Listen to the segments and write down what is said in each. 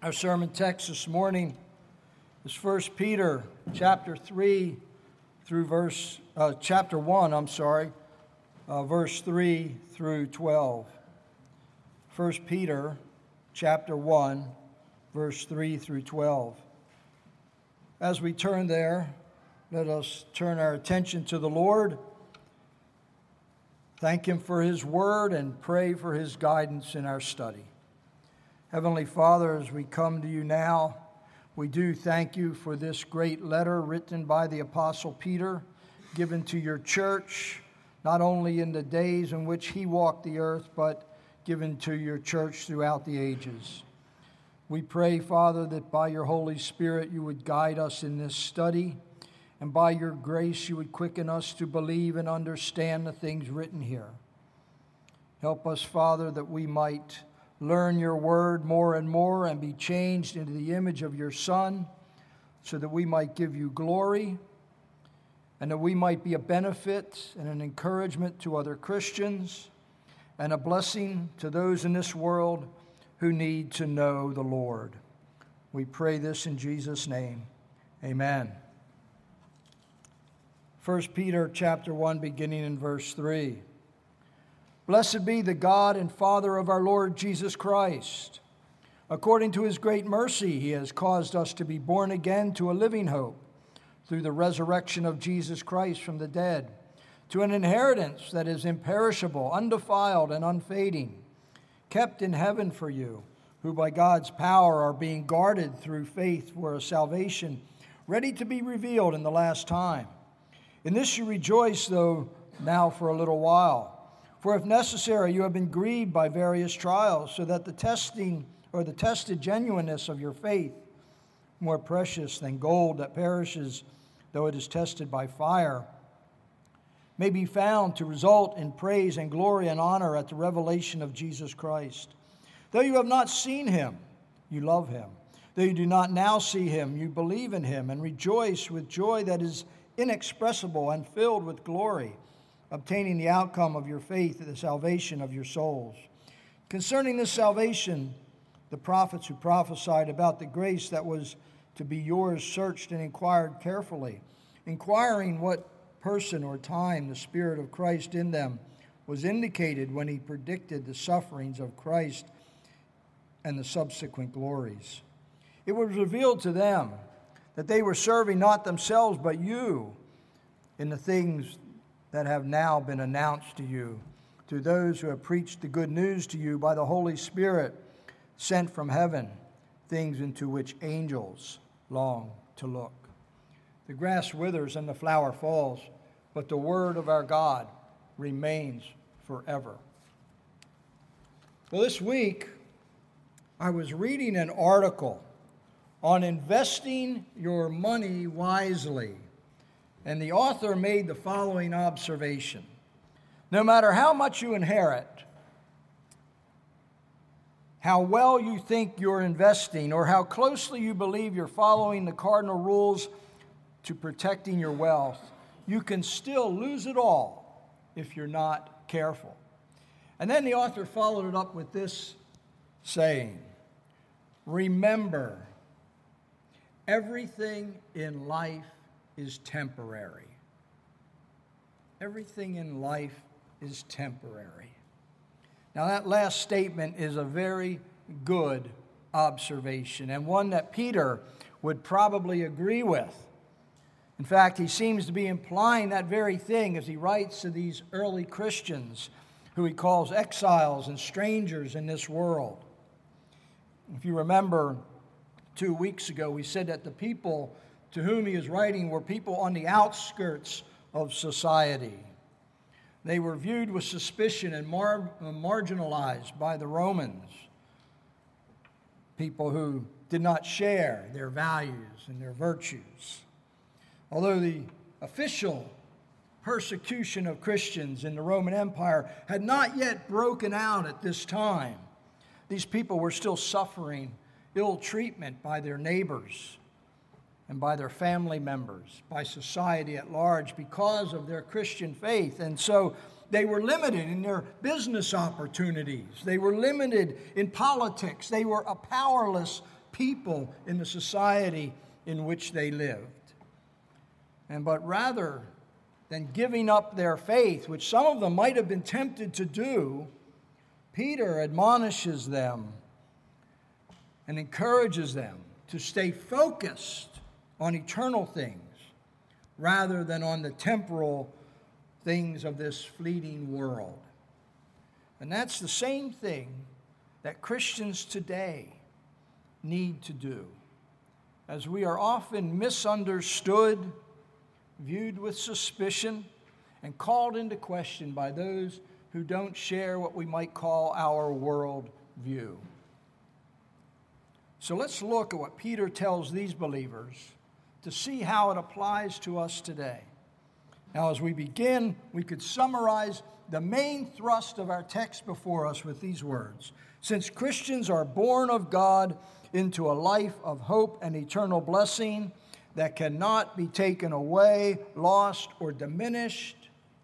Our sermon text this morning is 1 Peter chapter 1, verse 3 through 12. 1 Peter chapter 1, verse 3 through 12. As we turn there, let us turn our attention to the Lord, thank Him for His word, and pray for His guidance in our study. Heavenly Father, as we come to you now, we do thank you for this great letter written by the Apostle Peter, given to your church, not only in the days in which he walked the earth, but given to your church throughout the ages. We pray, Father, that by your Holy Spirit you would guide us in this study, and by your grace you would quicken us to believe and understand the things written here. Help us, Father, that we might learn your word more and more and be changed into the image of your Son, so that we might give you glory and that we might be a benefit and an encouragement to other Christians and a blessing to those in this world who need to know the Lord. We pray this in Jesus' name. Amen. 1 Peter chapter 1, beginning in verse 3. Blessed be the God and Father of our Lord Jesus Christ. According to his great mercy, he has caused us to be born again to a living hope through the resurrection of Jesus Christ from the dead, to an inheritance that is imperishable, undefiled, and unfading, kept in heaven for you, who by God's power are being guarded through faith for a salvation ready to be revealed in the last time. In this you rejoice, though now for a little while. For if necessary, you have been grieved by various trials, so that the tested genuineness of your faith, more precious than gold that perishes, though it is tested by fire, may be found to result in praise and glory and honor at the revelation of Jesus Christ. Though you have not seen him, you love him. Though you do not now see him, you believe in him and rejoice with joy that is inexpressible and filled with glory, obtaining the outcome of your faith, the salvation of your souls. Concerning this salvation, the prophets who prophesied about the grace that was to be yours searched and inquired carefully, inquiring what person or time the Spirit of Christ in them was indicated when he predicted the sufferings of Christ and the subsequent glories. It was revealed to them that they were serving not themselves but you in the things that have now been announced to you, to those who have preached the good news to you by the Holy Spirit sent from heaven, things into which angels long to look. The grass withers and the flower falls, but the word of our God remains forever. Well, this week, I was reading an article on investing your money wisely. And the author made the following observation. No matter how much you inherit, how well you think you're investing, or how closely you believe you're following the cardinal rules to protecting your wealth, you can still lose it all if you're not careful. And then the author followed it up with this saying, remember, everything in life is temporary. Everything in life is temporary. Now, that last statement is a very good observation, and one that Peter would probably agree with. In fact, he seems to be implying that very thing as he writes to these early Christians who he calls exiles and strangers in this world. If you remember, 2 weeks ago, we said that the people to whom he is writing were people on the outskirts of society. They were viewed with suspicion and marginalized by the Romans, people who did not share their values and their virtues. Although the official persecution of Christians in the Roman Empire had not yet broken out at this time, these people were still suffering ill treatment by their neighbors and by their family members, by society at large, because of their Christian faith. And so they were limited in their business opportunities. They were limited in politics. They were a powerless people in the society in which they lived. But rather than giving up their faith, which some of them might have been tempted to do, Peter admonishes them and encourages them to stay focused on eternal things rather than on the temporal things of this fleeting world. And that's the same thing that Christians today need to do, as we are often misunderstood, viewed with suspicion, and called into question by those who don't share what we might call our world view. So let's look at what Peter tells these believers to see how it applies to us today. Now, as we begin, we could summarize the main thrust of our text before us with these words. Since Christians are born of God into a life of hope and eternal blessing that cannot be taken away, lost, or diminished,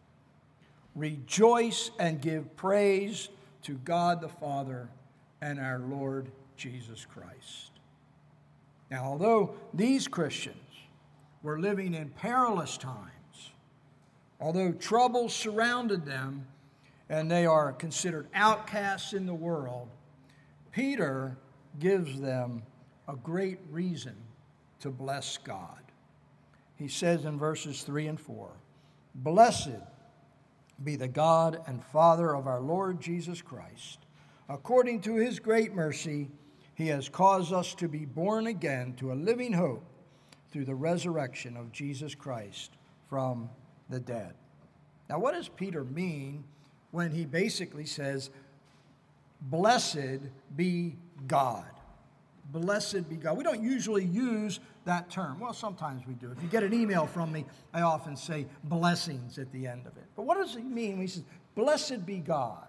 rejoice and give praise to God the Father and our Lord Jesus Christ. Now, although these Christians were living in perilous times, although troubles surrounded them and they are considered outcasts in the world, Peter gives them a great reason to bless God. He says in verses 3 and 4, "Blessed be the God and Father of our Lord Jesus Christ. According to his great mercy, he has caused us to be born again to a living hope through the resurrection of Jesus Christ from the dead." Now, what does Peter mean when he basically says, "Blessed be God"? Blessed be God. We don't usually use that term. Well, sometimes we do. If you get an email from me, I often say blessings at the end of it. But what does he mean when he says, "Blessed be God"?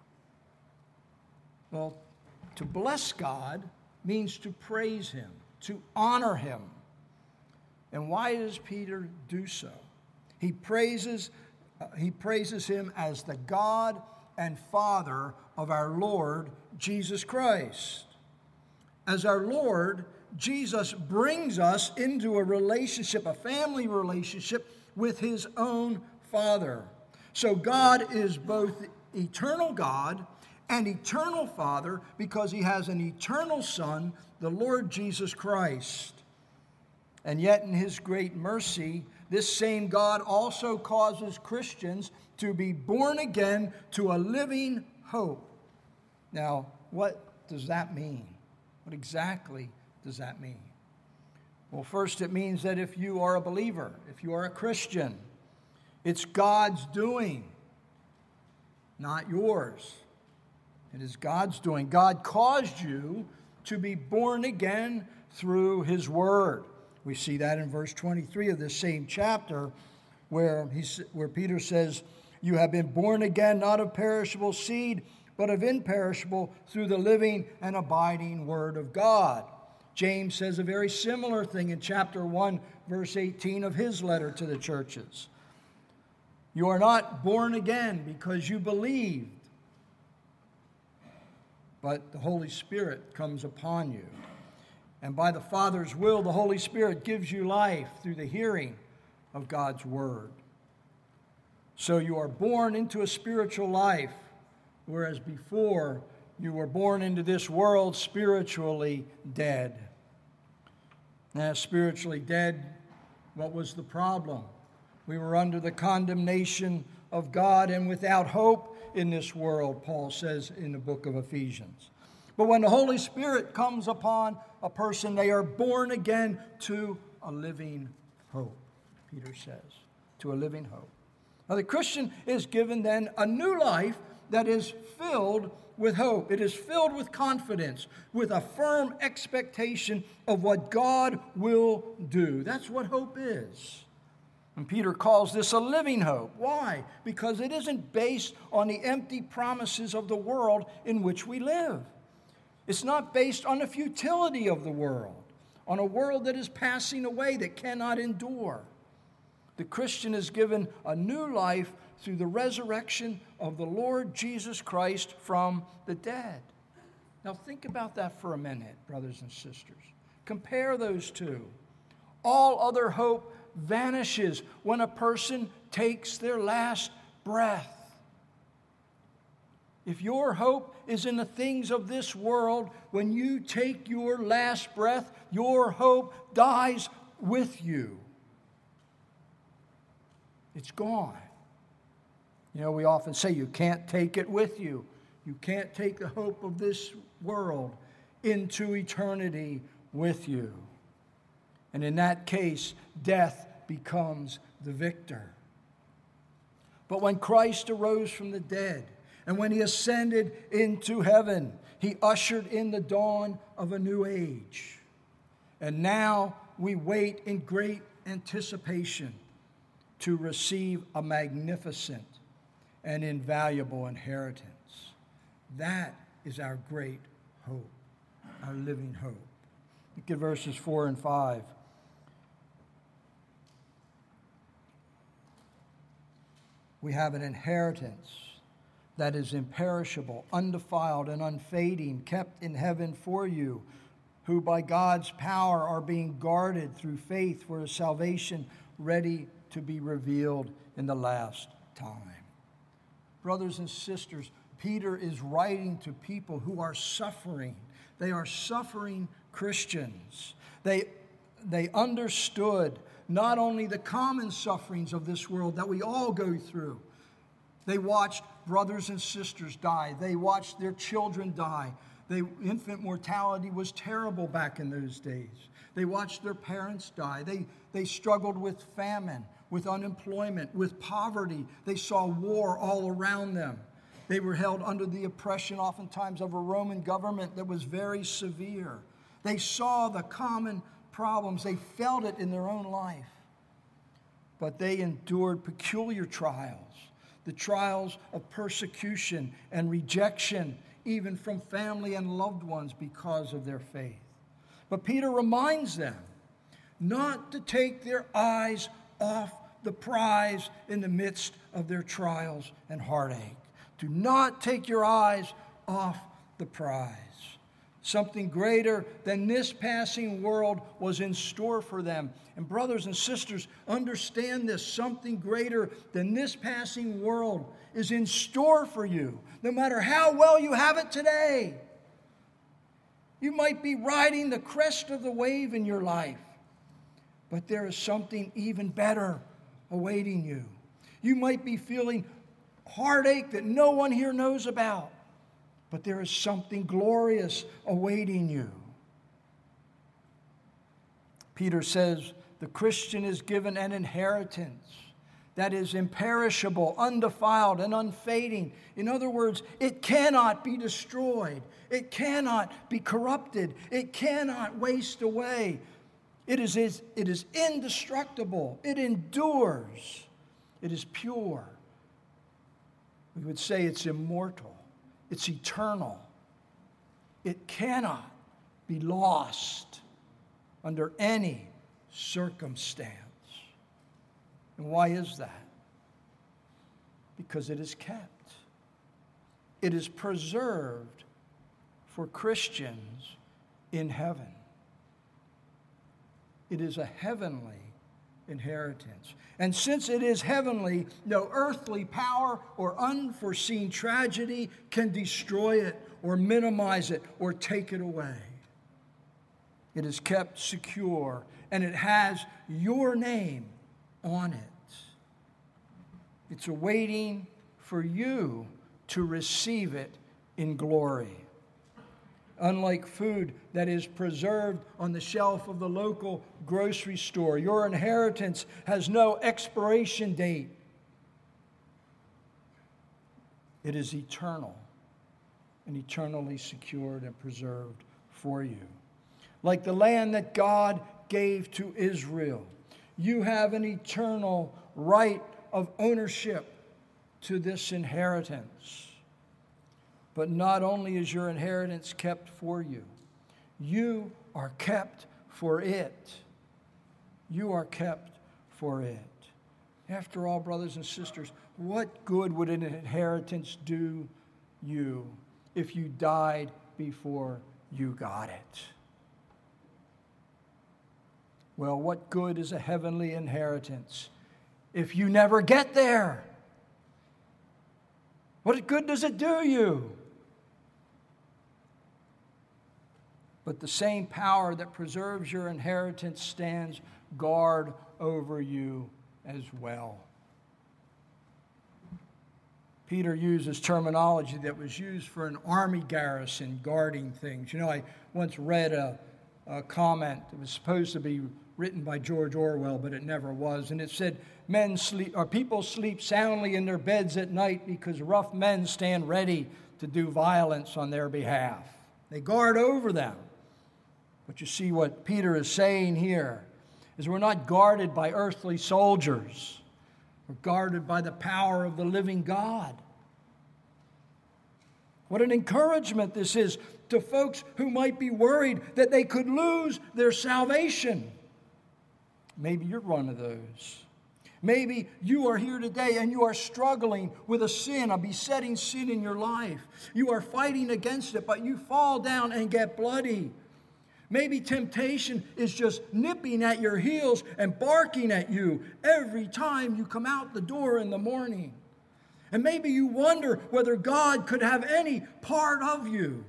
Well, to bless God means to praise him, to honor him. And why does Peter do so? He praises him as the God and Father of our Lord Jesus Christ. As our Lord, Jesus brings us into a relationship, a family relationship with his own Father. So God is both eternal God and eternal Father because he has an eternal Son, the Lord Jesus Christ. And yet in his great mercy, this same God also causes Christians to be born again to a living hope. Now, what does that mean? What exactly does that mean? Well, first, it means that if you are a believer, if you are a Christian, it's God's doing, not yours. It is God's doing. God caused you to be born again through his word. We see that in verse 23 of this same chapter where Peter says, "You have been born again, not of perishable seed, but of imperishable, through the living and abiding word of God." James says a very similar thing in chapter 1, verse 18 of his letter to the churches. You are not born again because you believed, but the Holy Spirit comes upon you. And by the Father's will, the Holy Spirit gives you life through the hearing of God's word. So you are born into a spiritual life, whereas before you were born into this world spiritually dead. Now, spiritually dead, what was the problem? We were under the condemnation of God and without hope in this world, Paul says in the book of Ephesians. But when the Holy Spirit comes upon a person, they are born again to a living hope, Peter says, to a living hope. Now, the Christian is given then a new life that is filled with hope. It is filled with confidence, with a firm expectation of what God will do. That's what hope is. And Peter calls this a living hope. Why? Because it isn't based on the empty promises of the world in which we live. It's not based on the futility of the world, on a world that is passing away, that cannot endure. The Christian is given a new life through the resurrection of the Lord Jesus Christ from the dead. Now think about that for a minute, brothers and sisters. Compare those two. All other hope vanishes when a person takes their last breath. If your hope is in the things of this world, when you take your last breath, your hope dies with you. It's gone. You know, we often say you can't take it with you. You can't take the hope of this world into eternity with you. And in that case, death becomes the victor. But when Christ arose from the dead, and when he ascended into heaven, he ushered in the dawn of a new age. And now we wait in great anticipation to receive a magnificent and invaluable inheritance. That is our great hope, our living hope. Look at verses 4 and 5. We have an inheritance that is imperishable, undefiled, and unfading, kept in heaven for you, who by God's power are being guarded through faith for a salvation ready to be revealed in the last time. Brothers and sisters, Peter is writing to people who are suffering. They are suffering Christians. They understood not only the common sufferings of this world that we all go through. They watched brothers and sisters die. They watched their children die. Infant mortality was terrible back in those days. They watched their parents die. They struggled with famine, with unemployment, with poverty. They saw war all around them. They were held under the oppression oftentimes of a Roman government that was very severe. They saw the common problems. They felt it in their own life. But they endured peculiar trials. The trials of persecution and rejection, even from family and loved ones because of their faith. But Peter reminds them not to take their eyes off the prize in the midst of their trials and heartache. Do not take your eyes off the prize. Something greater than this passing world was in store for them. And brothers and sisters, understand this. Something greater than this passing world is in store for you, no matter how well you have it today. You might be riding the crest of the wave in your life, but there is something even better awaiting you. You might be feeling heartache that no one here knows about, but there is something glorious awaiting you. Peter says the Christian is given an inheritance that is imperishable, undefiled, and unfading. In other words, it cannot be destroyed. It cannot be corrupted. It cannot waste away. It is indestructible. It endures. It is pure. We would say it's immortal. It's eternal. It cannot be lost under any circumstance. And why is that? Because it is kept. It is preserved for Christians in heaven. It is a heavenly inheritance. And since it is heavenly, no earthly power or unforeseen tragedy can destroy it or minimize it or take it away. It is kept secure, and it has your name on it. It's awaiting for you to receive it in glory. Unlike food that is preserved on the shelf of the local grocery store, your inheritance has no expiration date. It is eternal and eternally secured and preserved for you. Like the land that God gave to Israel, you have an eternal right of ownership to this inheritance. But not only is your inheritance kept for you, you are kept for it. You are kept for it. After all, brothers and sisters, what good would an inheritance do you if you died before you got it. Well, what good is a heavenly inheritance if you never get there? What good does it do you? But the same power that preserves your inheritance stands guard over you as well. Peter uses terminology that was used for an army garrison guarding things. You know, I once read a comment that was supposed to be written by George Orwell, but it never was. And it said, people sleep soundly in their beds at night because rough men stand ready to do violence on their behalf. They guard over them. But you see what Peter is saying here is we're not guarded by earthly soldiers. We're guarded by the power of the living God. What an encouragement this is to folks who might be worried that they could lose their salvation. Maybe you're one of those. Maybe you are here today and you are struggling with a sin, a besetting sin in your life. You are fighting against it, but you fall down and get bloody. Maybe temptation is just nipping at your heels and barking at you every time you come out the door in the morning. And maybe you wonder whether God could have any part of you.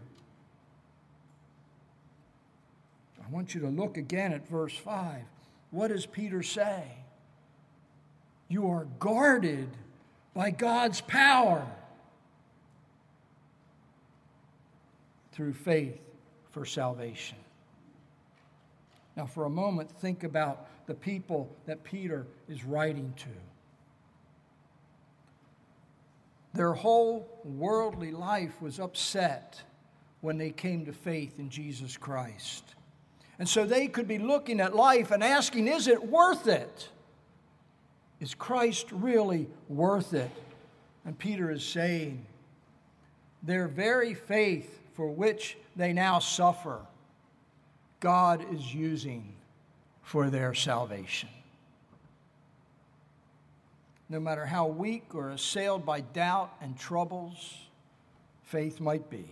I want you to look again at verse 5. What does Peter say? You are guarded by God's power through faith for salvation. Now, for a moment, think about the people that Peter is writing to. Their whole worldly life was upset when they came to faith in Jesus Christ. And so they could be looking at life and asking, is it worth it? Is Christ really worth it? And Peter is saying, their very faith for which they now suffer, God is using for their salvation. No matter how weak or assailed by doubt and troubles faith might be,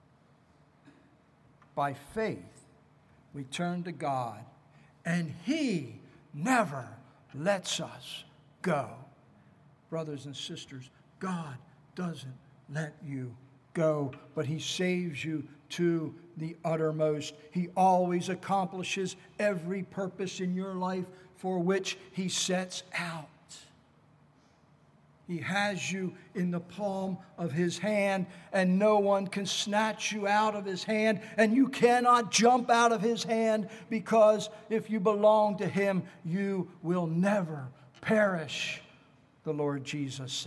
by faith we turn to God, and He never lets us go. Brothers and sisters, God doesn't let you go, but He saves you to the uttermost. He always accomplishes every purpose in your life for which He sets out. He has you in the palm of His hand, and no one can snatch you out of His hand, and you cannot jump out of His hand, because if you belong to Him, you will never perish, the Lord Jesus says.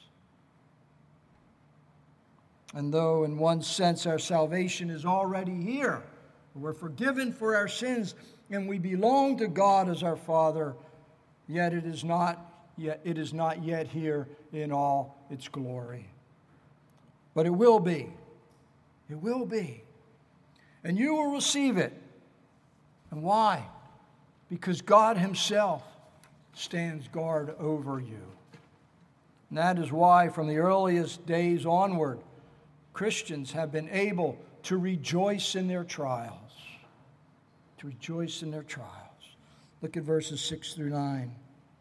And though in one sense our salvation is already here, we're forgiven for our sins, and we belong to God as our Father, yet it is not yet here in all its glory. But it will be. It will be. And you will receive it. And why? Because God Himself stands guard over you. And that is why from the earliest days onward, Christians have been able to rejoice in their trials. To rejoice in their trials. Look at verses 6 through 9.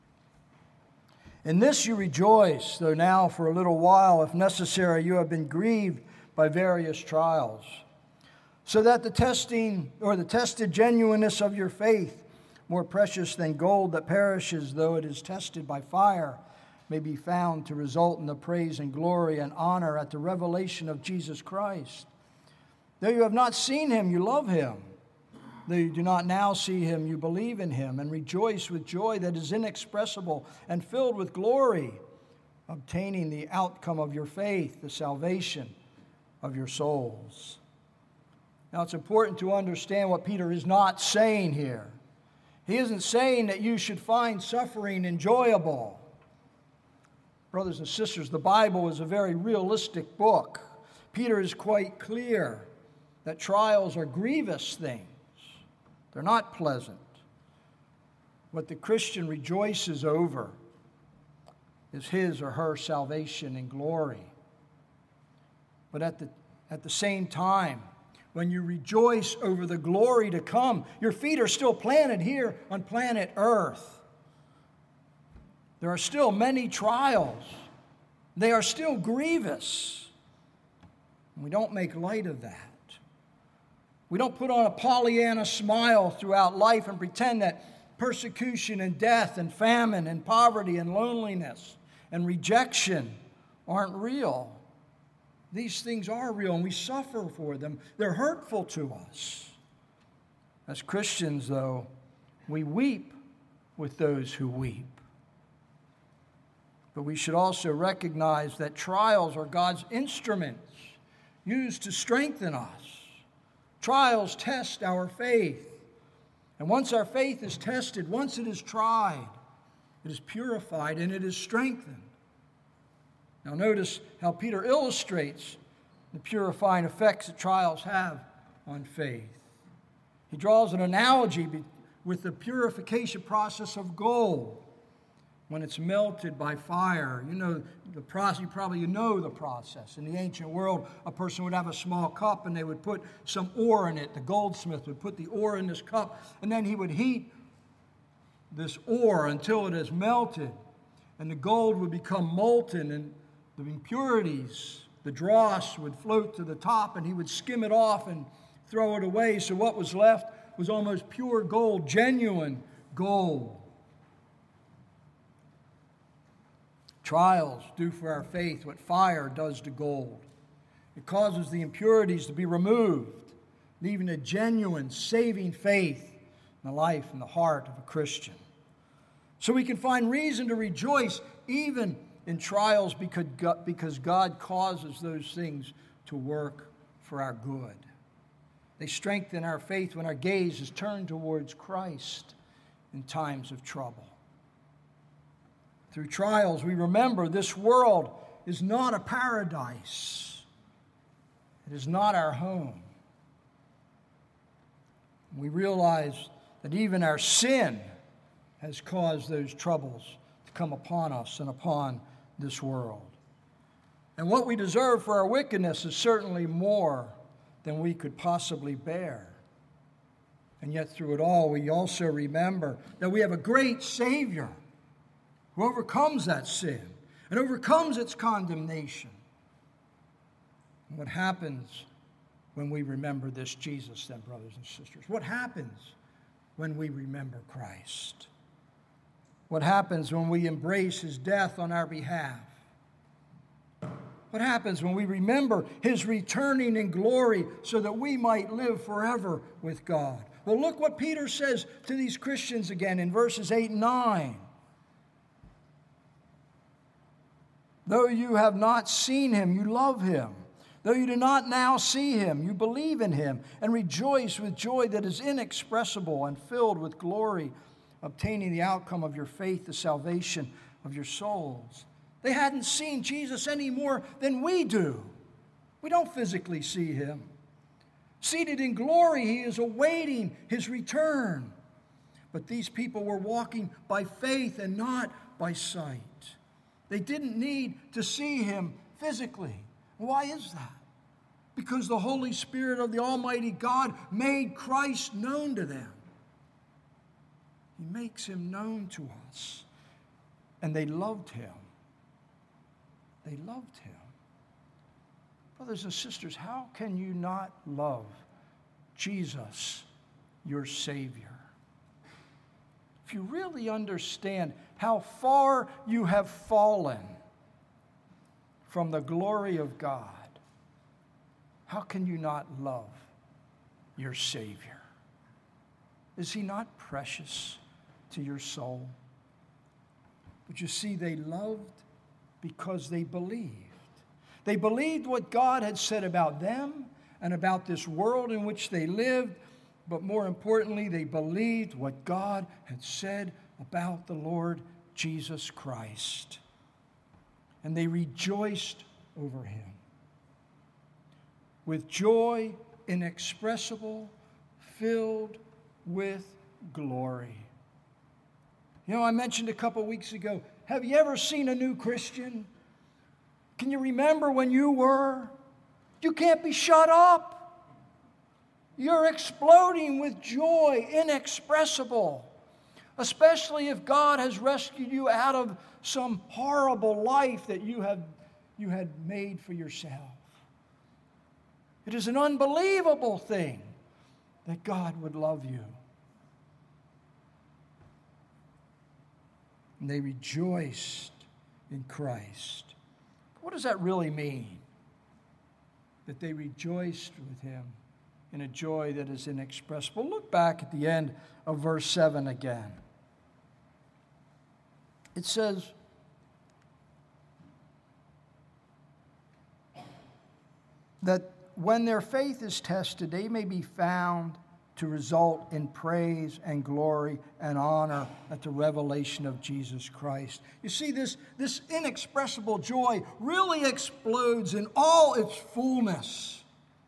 In this you rejoice, though now for a little while, if necessary, you have been grieved by various trials, so that the tested genuineness of your faith, more precious than gold that perishes though it is tested by fire, may be found to result in the praise and glory and honor at the revelation of Jesus Christ. Though you have not seen Him, you love Him. Though you do not now see Him, you believe in Him and rejoice with joy that is inexpressible and filled with glory, obtaining the outcome of your faith, the salvation of your souls. Now, it's important to understand what Peter is not saying here. He isn't saying that you should find suffering enjoyable. Brothers and sisters, the Bible is a very realistic book. Peter is quite clear that trials are grievous things. They're not pleasant. What the Christian rejoices over is his or her salvation and glory. But at the same time, when you rejoice over the glory to come. Your feet are still planted here on planet Earth. There are still many trials. They are still grievous. And we don't make light of that. We don't put on a Pollyanna smile throughout life and pretend that persecution and death and famine and poverty and loneliness and rejection aren't real. These things are real, and we suffer for them. They're hurtful to us. As Christians, though, we weep with those who weep. But we should also recognize that trials are God's instruments used to strengthen us. Trials test our faith. And once our faith is tested, once it is tried, it is purified and it is strengthened. Now notice how Peter illustrates the purifying effects that trials have on faith. He draws an analogy with the purification process of gold when it's melted by fire. You know the process. You know the process. In the ancient world, a person would have a small cup and they would put some ore in it. The goldsmith would put the ore in this cup, and then he would heat this ore until it is melted, and the gold would become molten, and the impurities, the dross, would float to the top, and he would skim it off and throw it away. So what was left was almost pure gold, genuine gold. Trials do for our faith what fire does to gold. It causes the impurities to be removed, leaving a genuine, saving faith in the life and the heart of a Christian. So we can find reason to rejoice even in trials because God causes those things to work for our good. They strengthen our faith when our gaze is turned towards Christ in times of trouble. Through trials, we remember this world is not a paradise. It is not our home. We realize that even our sin has caused those troubles to come upon us and upon this world. And what we deserve for our wickedness is certainly more than we could possibly bear. And yet through it all, we also remember that we have a great Savior who overcomes that sin and overcomes its condemnation. And what happens when we remember this Jesus, then, brothers and sisters? What happens when we remember Christ? What happens when we embrace his death on our behalf? What happens when we remember his returning in glory so that we might live forever with God? Well, look what Peter says to these Christians again in verses 8 and 9. Though you have not seen him, you love him. Though you do not now see him, you believe in him and rejoice with joy that is inexpressible and filled with glory, obtaining the outcome of your faith, the salvation of your souls. They hadn't seen Jesus any more than we do. We don't physically see him. Seated in glory, he is awaiting his return. But these people were walking by faith and not by sight. They didn't need to see him physically. Why is that? Because the Holy Spirit of the Almighty God made Christ known to them. He makes him known to us. And they loved him. They loved him. Brothers and sisters, how can you not love Jesus, your Savior? If you really understand how far you have fallen from the glory of God, how can you not love your Savior? Is he not precious to your soul? But you see, they loved because they believed. They believed what God had said about them and about this world in which they lived, but more importantly, they believed what God had said about the Lord Jesus Christ. And they rejoiced over him with joy inexpressible, filled with glory. You know, I mentioned a couple weeks ago, have you ever seen a new Christian? Can you remember when you were? You can't be shut up. you're exploding with joy, inexpressible, especially if God has rescued you out of some horrible life that you had made for yourself. It is an unbelievable thing that God would love you. And they rejoiced in Christ. What does that really mean? That they rejoiced with him in a joy that is inexpressible. Look back at the end of verse 7 again. It says, that when their faith is tested, they may be found to result in praise and glory and honor at the revelation of Jesus Christ. You see, this inexpressible joy really explodes in all its fullness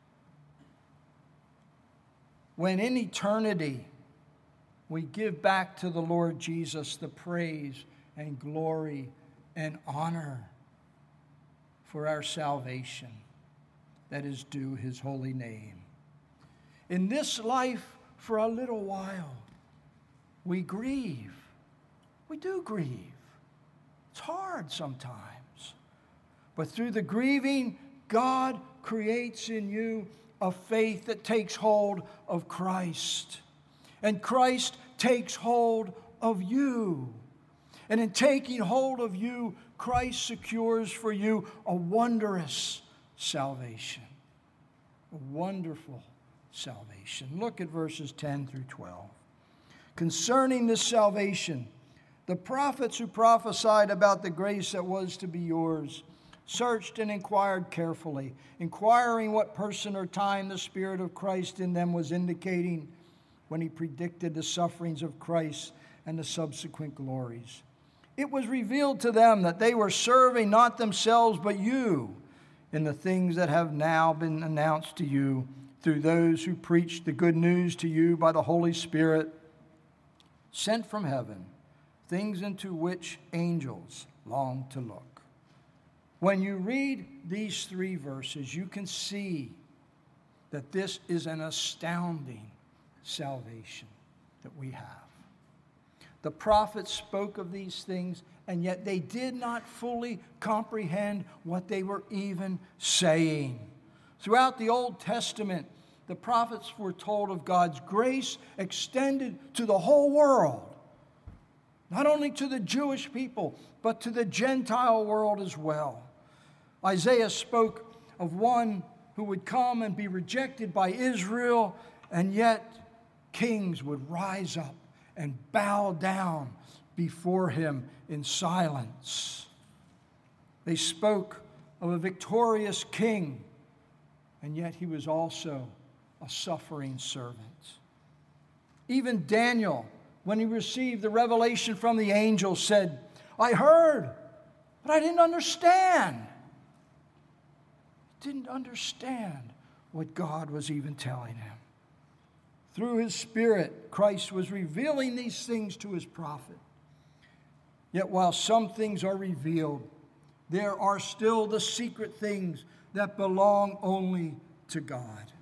when in eternity we give back to the Lord Jesus the praise and glory and honor for our salvation that is due his holy name. In this life, for a little while, we grieve. We do grieve. It's hard sometimes. But through the grieving, God creates in you a faith that takes hold of Christ. And Christ takes hold of you. And in taking hold of you, Christ secures for you a wondrous salvation. A wonderful salvation. Look at verses 10 through 12. Concerning this salvation, the prophets who prophesied about the grace that was to be yours searched and inquired carefully, inquiring what person or time the Spirit of Christ in them was indicating when he predicted the sufferings of Christ and the subsequent glories. It was revealed to them that they were serving not themselves but you in the things that have now been announced to you through those who preach the good news to you by the Holy Spirit sent from heaven, things into which angels long to look. When you read these 3 verses, you can see that this is an astounding salvation that we have. The prophets spoke of these things, and yet they did not fully comprehend what they were even saying. Throughout the Old Testament, the prophets foretold of God's grace extended to the whole world, not only to the Jewish people, but to the Gentile world as well. Isaiah spoke of one who would come and be rejected by Israel, and yet kings would rise up and bow down before him in silence. They spoke of a victorious king, and yet he was also a suffering servant. Even Daniel, when he received the revelation from the angel, said, I heard, but I didn't understand. He didn't understand what God was even telling him. Through his Spirit, Christ was revealing these things to his prophet. Yet while some things are revealed, there are still the secret things that belong only to God.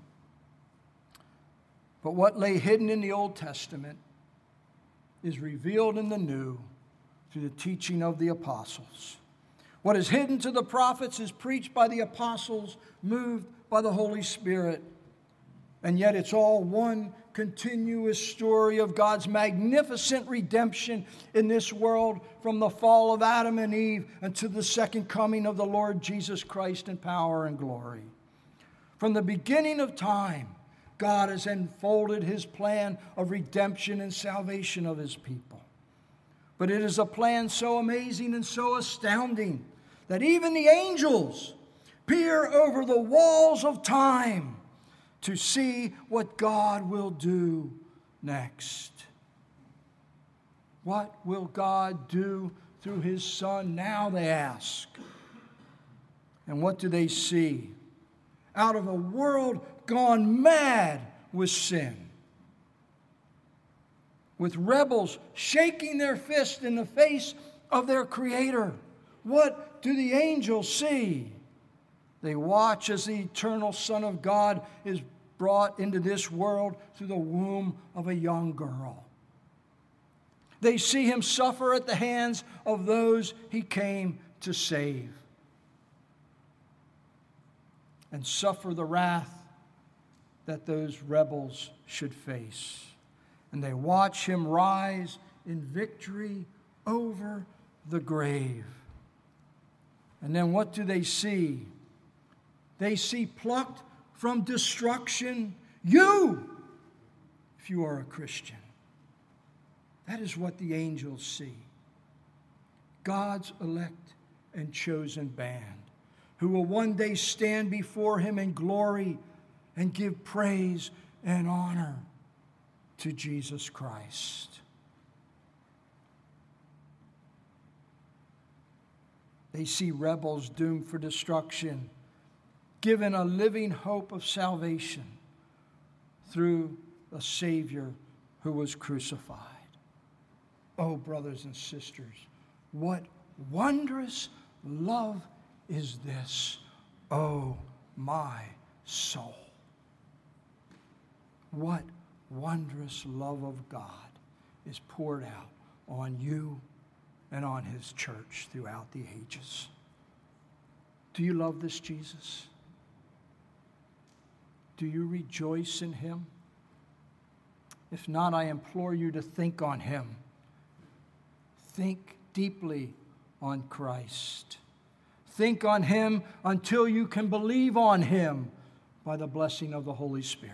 But what lay hidden in the Old Testament is revealed in the New through the teaching of the apostles. What is hidden to the prophets is preached by the apostles, moved by the Holy Spirit. And yet it's all one continuous story of God's magnificent redemption in this world from the fall of Adam and Eve until the second coming of the Lord Jesus Christ in power and glory. From the beginning of time, God has unfolded his plan of redemption and salvation of his people. But it is a plan so amazing and so astounding that even the angels peer over the walls of time to see what God will do next. What will God do through his Son now, they ask. And what do they see? Out of a world gone mad with sin, with rebels shaking their fist in the face of their Creator, what do the angels see? They watch as the eternal Son of God is brought into this world through the womb of a young girl. They see him suffer at the hands of those he came to save, and suffer the wrath that those rebels should face. And they watch him rise in victory over the grave. And then what do they see? They see plucked from destruction you, if you are a Christian. That is what the angels see. God's elect and chosen band, who will one day stand before him in glory and give praise and honor to Jesus Christ. They see rebels doomed for destruction, given a living hope of salvation through a Savior who was crucified. Oh, brothers and sisters, what wondrous love is this, oh, my soul. What wondrous love of God is poured out on you and on his church throughout the ages. Do you love this Jesus? Do you rejoice in him? If not, I implore you to think on him. Think deeply on Christ. Think on him until you can believe on him by the blessing of the Holy Spirit.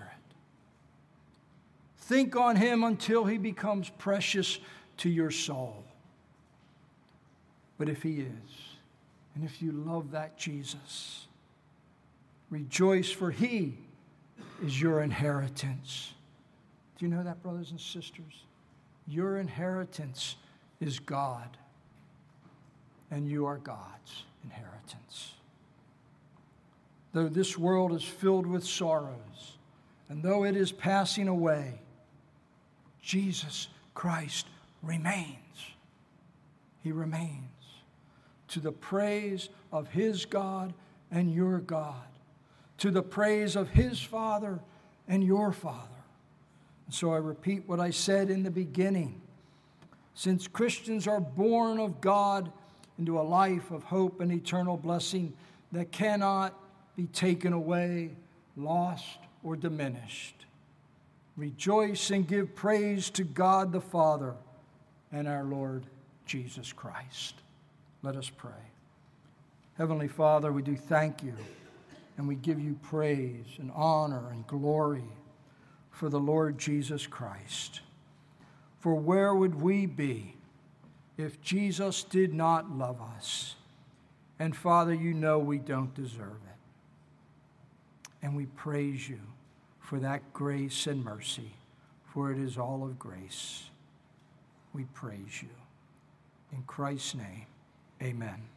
Think on him until he becomes precious to your soul. But if he is, and if you love that Jesus, rejoice, for he is your inheritance. Do you know that, brothers and sisters? Your inheritance is God, and you are God's inheritance. Though this world is filled with sorrows, and though it is passing away, Jesus Christ remains. He remains, to the praise of his God and your God, to the praise of his Father and your Father. And so I repeat what I said in the beginning. Since Christians are born of God into a life of hope and eternal blessing that cannot be taken away, lost, or diminished, rejoice and give praise to God the Father and our Lord Jesus Christ. Let us pray. Heavenly Father, we do thank you, and we give you praise and honor and glory for the Lord Jesus Christ. For where would we be if Jesus did not love us? And Father, you know we don't deserve it. And we praise you for that grace and mercy, for it is all of grace. We praise you. In Christ's name, amen.